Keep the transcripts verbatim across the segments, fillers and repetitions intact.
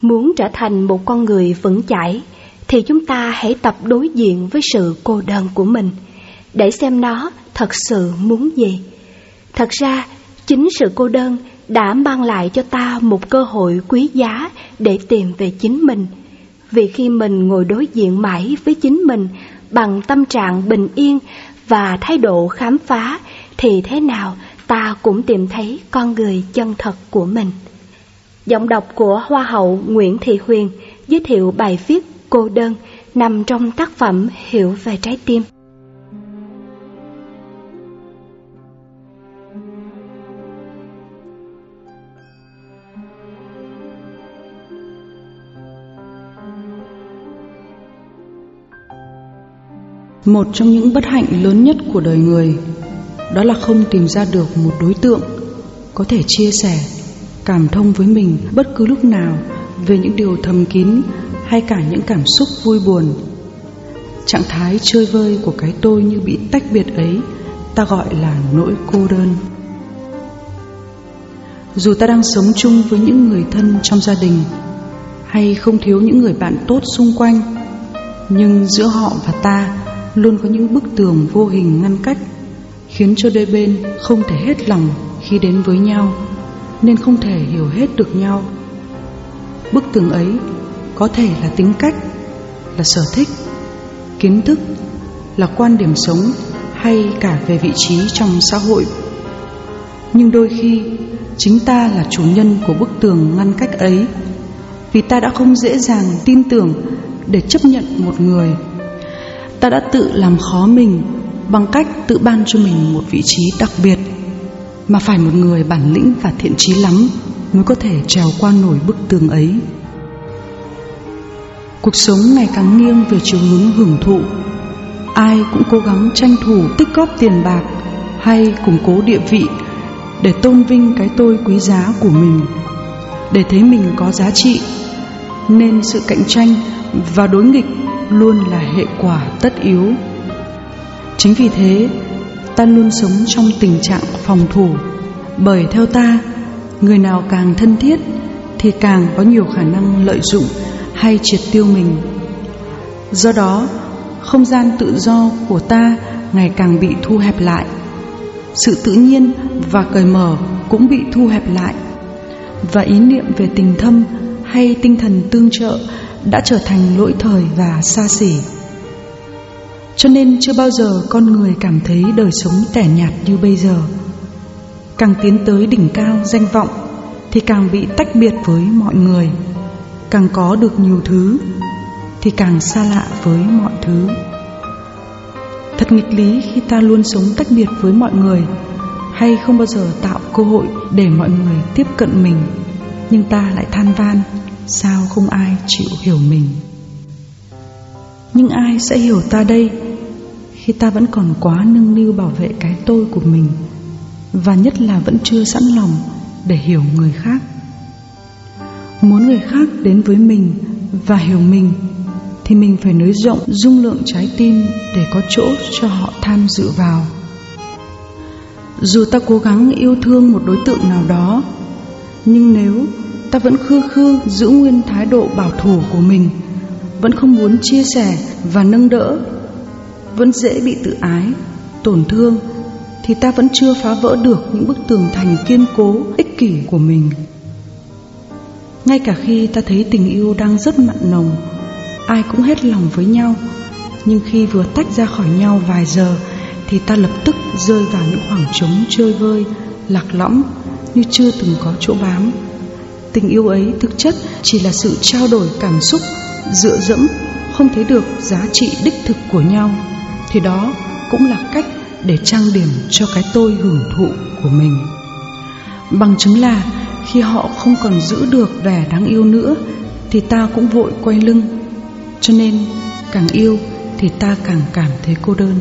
Muốn trở thành một con người vững chãi thì chúng ta hãy tập đối diện với sự cô đơn của mình, để xem nó thật sự muốn gì. Thật ra, chính sự cô đơn đã mang lại cho ta một cơ hội quý giá để tìm về chính mình. Vì khi mình ngồi đối diện mãi với chính mình bằng tâm trạng bình yên và thái độ khám phá, thì thế nào ta cũng tìm thấy con người chân thật của mình. Giọng đọc của Hoa hậu Nguyễn Thị Huyền giới thiệu bài viết Cô đơn nằm trong tác phẩm Hiểu về trái tim. Một trong những bất hạnh lớn nhất của đời người, đó là không tìm ra được một đối tượng có thể chia sẻ, cảm thông với mình bất cứ lúc nào về những điều thầm kín hay cả những cảm xúc vui buồn. Trạng thái chơi vơi của cái tôi như bị tách biệt ấy ta gọi là nỗi cô đơn. Dù ta đang sống chung với những người thân trong gia đình, hay không thiếu những người bạn tốt xung quanh, nhưng giữa họ và ta luôn có những bức tường vô hình ngăn cách, khiến cho đôi bên không thể hết lòng khi đến với nhau, nên không thể hiểu hết được nhau. Bức tường ấy có thể là tính cách, là sở thích, kiến thức, là quan điểm sống, hay cả về vị trí trong xã hội. Nhưng đôi khi chính ta là chủ nhân của bức tường ngăn cách ấy, vì ta đã không dễ dàng tin tưởng để chấp nhận một người. Ta đã tự làm khó mình bằng cách tự ban cho mình một vị trí đặc biệt, mà phải một người bản lĩnh và thiện chí lắm mới có thể trèo qua nổi bức tường ấy. Cuộc sống ngày càng nghiêng về chiều hướng hưởng thụ. Ai cũng cố gắng tranh thủ tích góp tiền bạc hay củng cố địa vị để tôn vinh cái tôi quý giá của mình, để thấy mình có giá trị. Nên sự cạnh tranh và đối nghịch luôn là hệ quả tất yếu. Chính vì thế, ta luôn sống trong tình trạng phòng thủ, bởi theo ta, người nào càng thân thiết thì càng có nhiều khả năng lợi dụng hay triệt tiêu mình. Do đó, không gian tự do của ta ngày càng bị thu hẹp lại. Sự tự nhiên và cởi mở cũng bị thu hẹp lại, và ý niệm về tình thâm hay tinh thần tương trợ đã trở thành lỗi thời và xa xỉ. Cho nên chưa bao giờ con người cảm thấy đời sống tẻ nhạt như bây giờ. Càng tiến tới đỉnh cao danh vọng thì càng bị tách biệt với mọi người. Càng có được nhiều thứ thì càng xa lạ với mọi thứ. Thật nghịch lý khi ta luôn sống tách biệt với mọi người, hay không bao giờ tạo cơ hội để mọi người tiếp cận mình, nhưng ta lại than van sao không ai chịu hiểu mình. Nhưng ai sẽ hiểu ta đây, khi ta vẫn còn quá nâng niu bảo vệ cái tôi của mình, và nhất là vẫn chưa sẵn lòng để hiểu người khác. Muốn người khác đến với mình và hiểu mình thì mình phải nới rộng dung lượng trái tim để có chỗ cho họ tham dự vào. Dù ta cố gắng yêu thương một đối tượng nào đó, nhưng nếu ta vẫn khư khư giữ nguyên thái độ bảo thủ của mình, vẫn không muốn chia sẻ và nâng đỡ, vẫn dễ bị tự ái, tổn thương, thì ta vẫn chưa phá vỡ được những bức tường thành kiên cố, ích kỷ của mình. Ngay cả khi ta thấy tình yêu đang rất mặn nồng, ai cũng hết lòng với nhau, nhưng khi vừa tách ra khỏi nhau vài giờ thì ta lập tức rơi vào những khoảng trống chơi vơi, lạc lõng như chưa từng có chỗ bám. Tình yêu ấy thực chất chỉ là sự trao đổi cảm xúc, dựa dẫm, không thấy được giá trị đích thực của nhau, thì đó cũng là cách để trang điểm cho cái tôi hưởng thụ của mình. Bằng chứng là khi họ không còn giữ được vẻ đáng yêu nữa thì ta cũng vội quay lưng. Cho nên càng yêu thì ta càng cảm thấy cô đơn.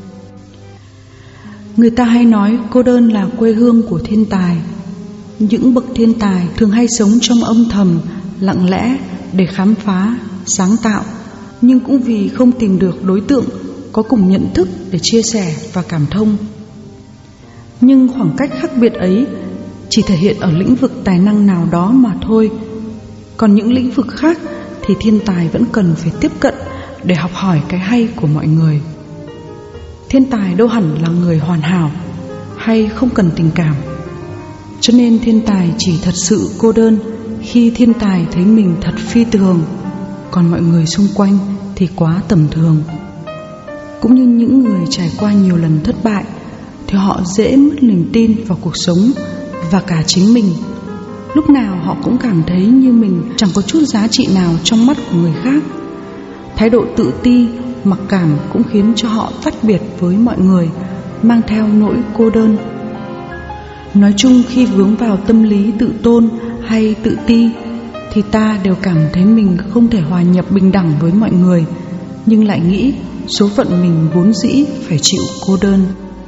Người ta hay nói cô đơn là quê hương của thiên tài. Những bậc thiên tài thường hay sống trong âm thầm, lặng lẽ để khám phá, sáng tạo, nhưng cũng vì không tìm được đối tượng có cùng nhận thức để chia sẻ và cảm thông. Nhưng khoảng cách khác biệt ấy chỉ thể hiện ở lĩnh vực tài năng nào đó mà thôi. Còn những lĩnh vực khác thì thiên tài vẫn cần phải tiếp cận để học hỏi cái hay của mọi người. Thiên tài đâu hẳn là người hoàn hảo hay không cần tình cảm. Cho nên thiên tài chỉ thật sự cô đơn khi thiên tài thấy mình thật phi thường, còn mọi người xung quanh thì quá tầm thường. Cũng như những người trải qua nhiều lần thất bại thì họ dễ mất niềm tin vào cuộc sống và cả chính mình. Lúc nào họ cũng cảm thấy như mình chẳng có chút giá trị nào trong mắt của người khác. Thái độ tự ti, mặc cảm cũng khiến cho họ tách biệt với mọi người, mang theo nỗi cô đơn. Nói chung, khi vướng vào tâm lý tự tôn hay tự ti thì ta đều cảm thấy mình không thể hòa nhập bình đẳng với mọi người, nhưng lại nghĩ số phận mình vốn dĩ phải chịu cô đơn.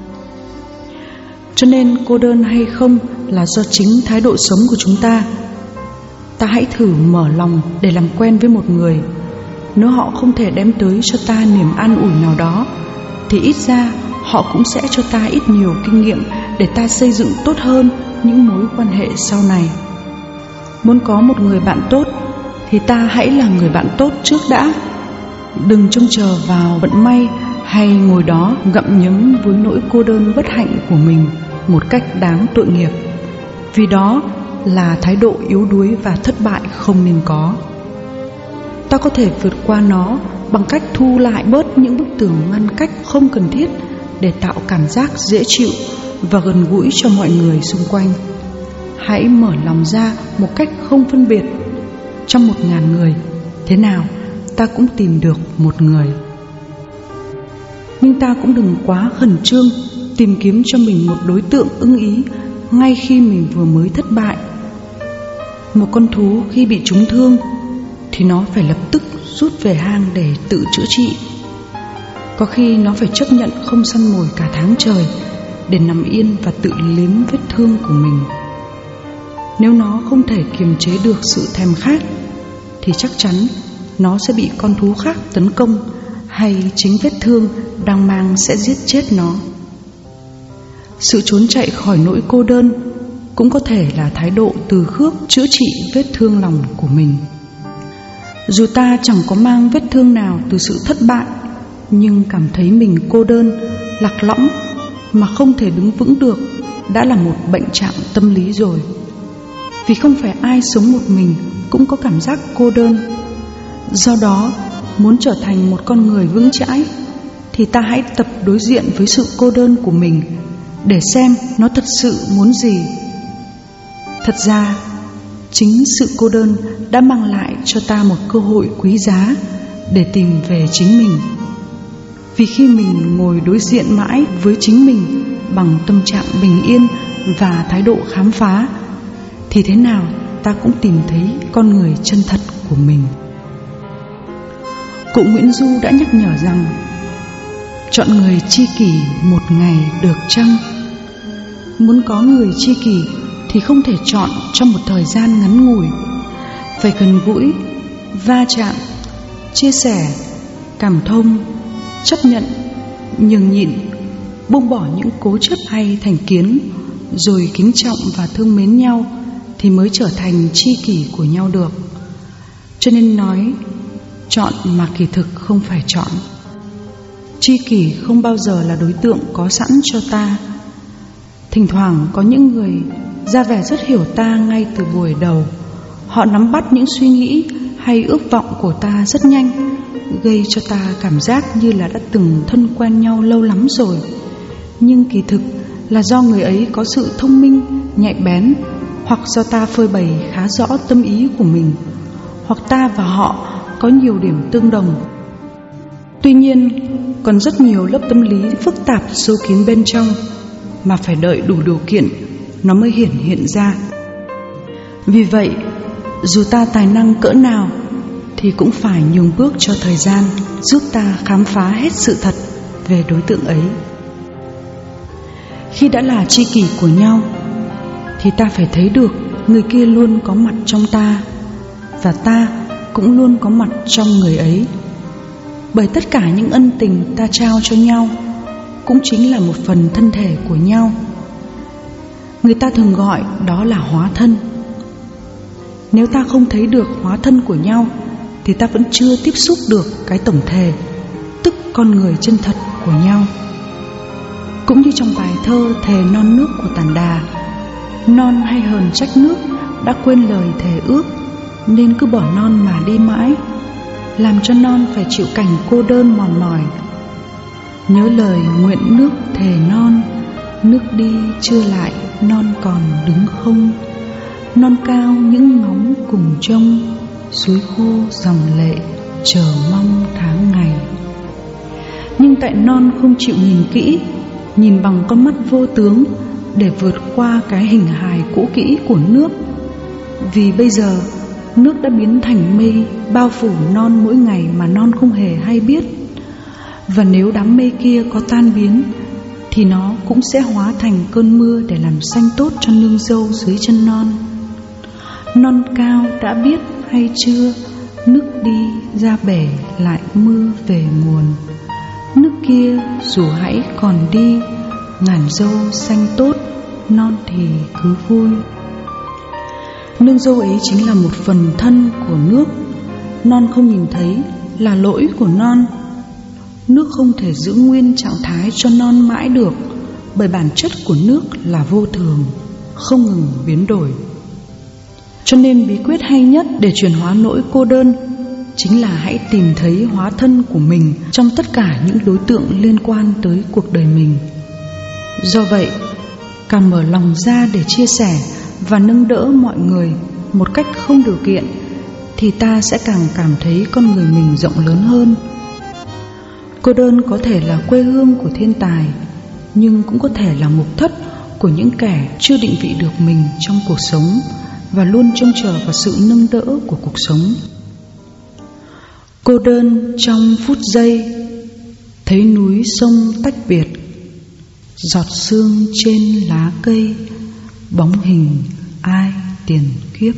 Cho nên cô đơn hay không là do chính thái độ sống của chúng ta. Ta hãy thử mở lòng để làm quen với một người. Nếu họ không thể đem tới cho ta niềm an ủi nào đó thì ít ra họ cũng sẽ cho ta ít nhiều kinh nghiệm để ta xây dựng tốt hơn những mối quan hệ sau này. Muốn có một người bạn tốt thì ta hãy là người bạn tốt trước đã. Đừng trông chờ vào vận may hay ngồi đó gặm nhấm với nỗi cô đơn bất hạnh của mình một cách đáng tội nghiệp, vì đó là thái độ yếu đuối và thất bại không nên có. Ta có thể vượt qua nó bằng cách thu lại bớt những bức tường ngăn cách không cần thiết để tạo cảm giác dễ chịu và gần gũi cho mọi người xung quanh. Hãy mở lòng ra một cách không phân biệt. Trong một ngàn người, thế nào ta cũng tìm được một người. Nhưng ta cũng đừng quá khẩn trương tìm kiếm cho mình một đối tượng ưng ý ngay khi mình vừa mới thất bại. Một con thú khi bị trúng thương thì nó phải lập tức rút về hang để tự chữa trị. Có khi nó phải chấp nhận không săn mồi cả tháng trời để nằm yên và tự liếm vết thương của mình. Nếu nó không thể kiềm chế được sự thèm khát thì chắc chắn nó sẽ bị con thú khác tấn công, hay chính vết thương đang mang sẽ giết chết nó. Sự trốn chạy khỏi nỗi cô đơn cũng có thể là thái độ từ khước chữa trị vết thương lòng của mình. Dù ta chẳng có mang vết thương nào từ sự thất bại, nhưng cảm thấy mình cô đơn, lạc lõng mà không thể đứng vững được đã là một bệnh trạng tâm lý rồi. Vì không phải ai sống một mình cũng có cảm giác cô đơn. Do đó, muốn trở thành một con người vững chãi thì ta hãy tập đối diện với sự cô đơn của mình để xem nó thật sự muốn gì. Thật ra, chính sự cô đơn đã mang lại cho ta một cơ hội quý giá để tìm về chính mình. Vì khi mình ngồi đối diện mãi với chính mình bằng tâm trạng bình yên và thái độ khám phá, thì thế nào ta cũng tìm thấy con người chân thật của mình. Cụ Nguyễn Du đã nhắc nhở rằng: chọn người tri kỷ một ngày được chăng? Muốn có người tri kỷ thì không thể chọn trong một thời gian ngắn ngủi. Phải gần gũi, va chạm, chia sẻ, cảm thông, chấp nhận, nhường nhịn, buông bỏ những cố chấp hay thành kiến, rồi kính trọng và thương mến nhau thì mới trở thành tri kỷ của nhau được. Cho nên nói chọn mà kỳ thực không phải chọn. Tri kỷ không bao giờ là đối tượng có sẵn cho ta. Thỉnh thoảng có những người ra vẻ rất hiểu ta ngay từ buổi đầu. Họ nắm bắt những suy nghĩ hay ước vọng của ta rất nhanh, gây cho ta cảm giác như là đã từng thân quen nhau lâu lắm rồi. Nhưng kỳ thực là do người ấy có sự thông minh, nhạy bén, hoặc do ta phơi bày khá rõ tâm ý của mình, hoặc ta và họ có nhiều điểm tương đồng. Tuy nhiên, còn rất nhiều lớp tâm lý phức tạp sâu kín bên trong mà phải đợi đủ điều kiện nó mới hiển hiện ra. Vì vậy, dù ta tài năng cỡ nào thì cũng phải nhường bước cho thời gian giúp ta khám phá hết sự thật về đối tượng ấy. Khi đã là tri kỷ của nhau thì ta phải thấy được người kia luôn có mặt trong ta, và ta cũng luôn có mặt trong người ấy. Bởi tất cả những ân tình ta trao cho nhau cũng chính là một phần thân thể của nhau. Người ta thường gọi đó là hóa thân. Nếu ta không thấy được hóa thân của nhau thì ta vẫn chưa tiếp xúc được cái tổng thể, tức con người chân thật của nhau. Cũng như trong bài thơ Thề non nước của Tản Đà, non hay hờn trách nước đã quên lời thề ước, nên cứ bỏ non mà đi mãi, làm cho non phải chịu cảnh cô đơn mòn mỏi. Nhớ lời nguyện nước thề non, nước đi chưa lại non còn đứng không. Non cao những ngóng cùng trông, suối khô dòng lệ chờ mong tháng ngày. Nhưng tại non không chịu nhìn kỹ, nhìn bằng con mắt vô tướng để vượt qua cái hình hài cũ kỹ của nước. Vì bây giờ nước đã biến thành mây bao phủ non mỗi ngày mà non không hề hay biết. Và nếu đám mây kia có tan biến thì nó cũng sẽ hóa thành cơn mưa để làm xanh tốt cho nương dâu dưới chân non. Non cao đã biết hay chưa, nước đi ra bể lại mưa về nguồn. Nước kia dù hãy còn đi, ngàn dâu xanh tốt, non thì cứ vui. Nương dâu ấy chính là một phần thân của nước. Non không nhìn thấy là lỗi của non. Nước không thể giữ nguyên trạng thái cho non mãi được, bởi bản chất của nước là vô thường, không ngừng biến đổi. Cho nên bí quyết hay nhất để chuyển hóa nỗi cô đơn chính là hãy tìm thấy hóa thân của mình trong tất cả những đối tượng liên quan tới cuộc đời mình. Do vậy, càng mở lòng ra để chia sẻ và nâng đỡ mọi người một cách không điều kiện thì ta sẽ càng cảm thấy con người mình rộng lớn hơn. Cô đơn có thể là quê hương của thiên tài, nhưng cũng có thể là mục thất của những kẻ chưa định vị được mình trong cuộc sống và luôn trông chờ vào sự nâng đỡ của cuộc sống. Cô đơn trong phút giây, thấy núi sông tách biệt, giọt sương trên lá cây, bóng hình ai tiền kiếp.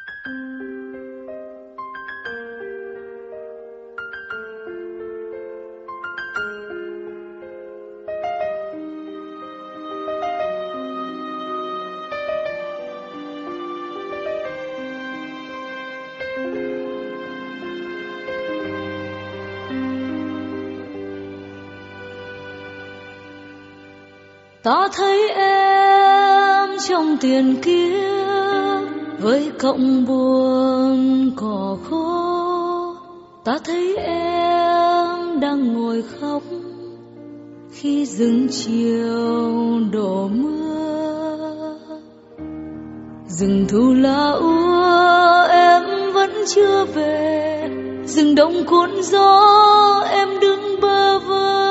Ta thấy em trong tiền kiếp với cọng buồn cỏ khô. Ta thấy em đang ngồi khóc khi rừng chiều đổ mưa. Rừng thu lá úa em vẫn chưa về, rừng đông cuốn gió em đứng bơ vơ.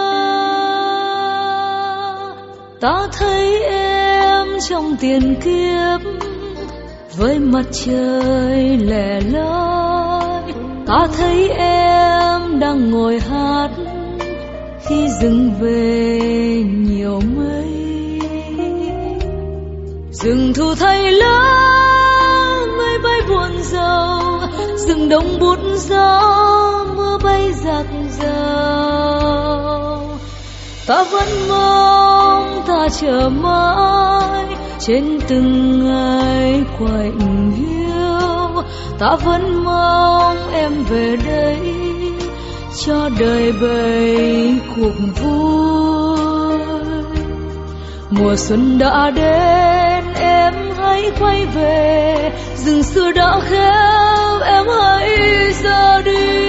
Ta thấy em trong tiền kiếp với mặt trời lẻ loi. Ta thấy em đang ngồi hát khi rừng về nhiều mây. Rừng thu thay lá mây bay buồn rầu, rừng đông bút gió mưa bay giặt rào. Ta vẫn mong, ta chờ mãi trên từng ngày quạnh hiu. Ta vẫn mong em về đây cho đời bầy cuộc vui. Mùa xuân đã đến, em hãy quay về. Rừng xưa đã khéo, em hãy ra đi.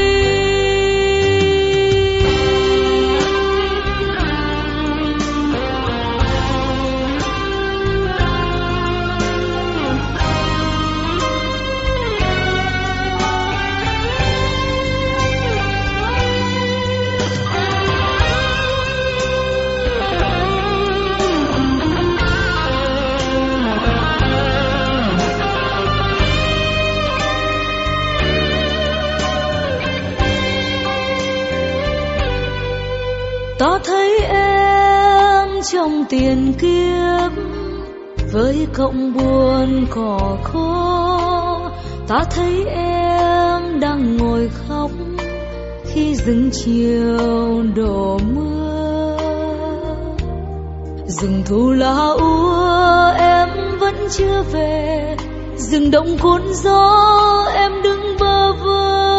Ta thấy em trong tiền kiếp với cọng buồn cỏ khô. Ta thấy em đang ngồi khóc khi rừng chiều đổ mưa. Rừng thu lá úa em vẫn chưa về, rừng động cuốn gió em đứng bơ vơ.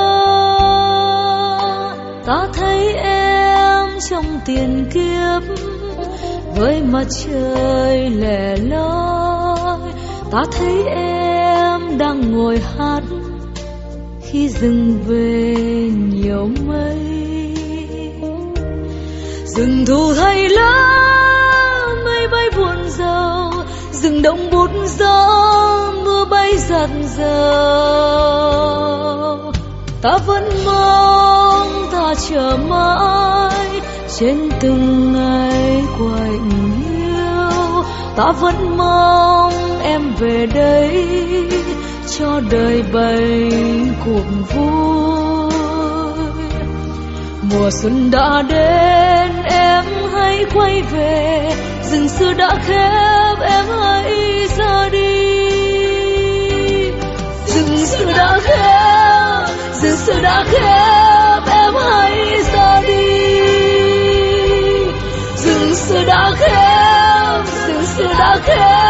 Ta thấy em trong tiền kiếp với mặt trời lẻ loi. Ta thấy em đang ngồi hát khi rừng về nhiều mây. Rừng thu thay lá mây bay buồn rầu, rừng đông bút gió mưa bay giặt rào. Ta vẫn mong, ta chờ mãi trên từng ngày quạnh hiu. Ta vẫn mong em về đây cho đời bày cuộc vui. Mùa xuân đã đến, em hãy quay về. Rừng xưa đã khép, em hãy ra đi. Rừng xưa đã khép, rừng xưa đã khép, em hãy ra đi. Rừng xưa đã khép, rừng xưa đã khép.